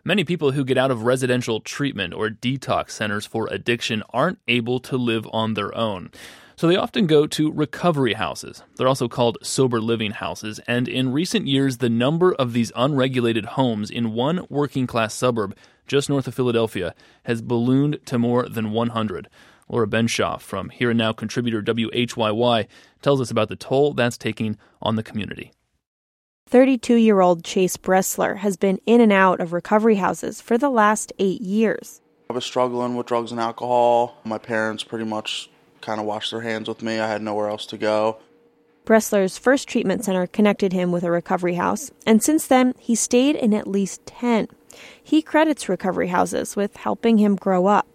Many people who get out of residential treatment or detox centers for addiction aren't able to live on their own. So they often go to recovery houses. They're also called sober living houses, and in recent years, the number of these unregulated homes in one working-class suburb just north of Philadelphia has ballooned to more than 100. Laura Benshoff from Here and Now contributor WHYY tells us about the toll that's taking on the community. 32-year-old Chase Bressler has been in and out of recovery houses for the last 8 years. I was struggling with drugs and alcohol. My parents pretty much kind of washed their hands with me. I had nowhere else to go. Bressler's first treatment center connected him with a recovery house, and since then, he stayed in at least 10. He credits recovery houses with helping him grow up.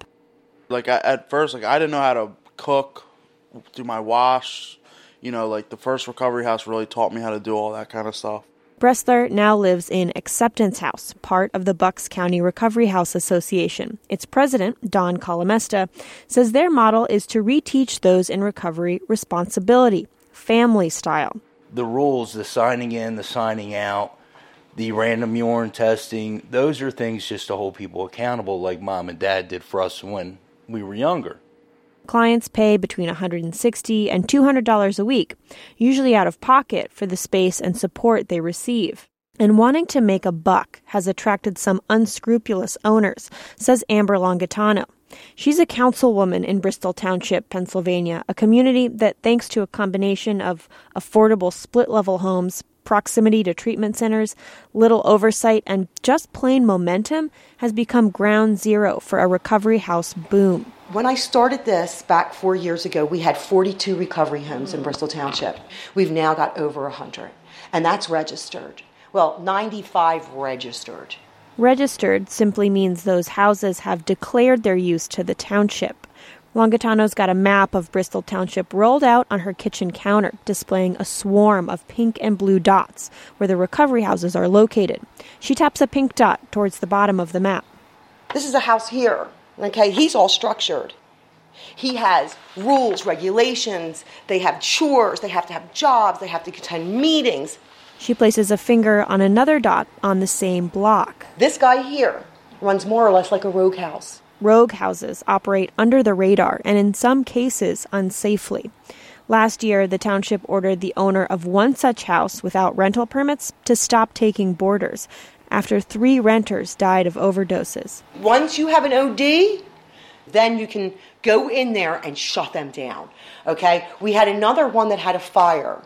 At first, I didn't know how to cook, do my wash. The first recovery house really taught me how to do all that kind of stuff. Bressler now lives in Acceptance House, part of the Bucks County Recovery House Association. Its president, Don Calamesta, says their model is to reteach those in recovery responsibility, family style. The rules, the signing in, the signing out, the random urine testing, those are things just to hold people accountable like mom and dad did for us when we were younger. Clients pay between $160 and $200 a week, usually out of pocket for the space and support they receive. And wanting to make a buck has attracted some unscrupulous owners, says Amber Longatano. She's a councilwoman in Bristol Township, Pennsylvania, a community that, thanks to a combination of affordable split-level homes, proximity to treatment centers, little oversight, and just plain momentum, has become ground zero for a recovery house boom. When I started this back 4 years ago, we had 42 recovery homes in Bristol Township. We've now got over 100, and that's registered. Well, 95 registered. Registered simply means those houses have declared their use to the township. Longatano's got a map of Bristol Township rolled out on her kitchen counter, displaying a swarm of pink and blue dots where the recovery houses are located. She taps a pink dot towards the bottom of the map. This is a house here. Okay, he's all structured. He has rules, regulations, they have chores, they have to have jobs, they have to attend meetings. She places a finger on another dot on the same block. This guy here runs more or less like a rogue house. Rogue houses operate under the radar and in some cases unsafely. Last year, the township ordered the owner of one such house without rental permits to stop taking boarders after 3 renters died of overdoses. Once you have an OD, then you can go in there and shut them down. Okay? We had another one that had a fire.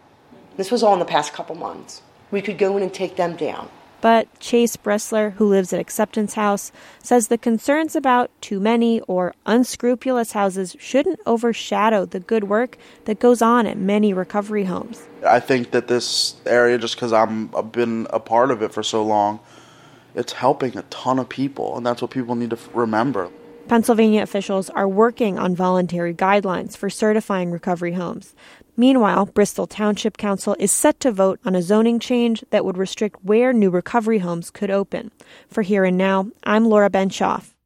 This was all in the past couple months. We could go in and take them down. But Chase Bressler, who lives at Acceptance House, says the concerns about too many or unscrupulous houses shouldn't overshadow the good work that goes on at many recovery homes. I think that this area, just because I've been a part of it for so long, it's helping a ton of people, and that's what people need to remember. Pennsylvania officials are working on voluntary guidelines for certifying recovery homes. Meanwhile, Bristol Township Council is set to vote on a zoning change that would restrict where new recovery homes could open. For Here and Now, I'm Laura Benshoff.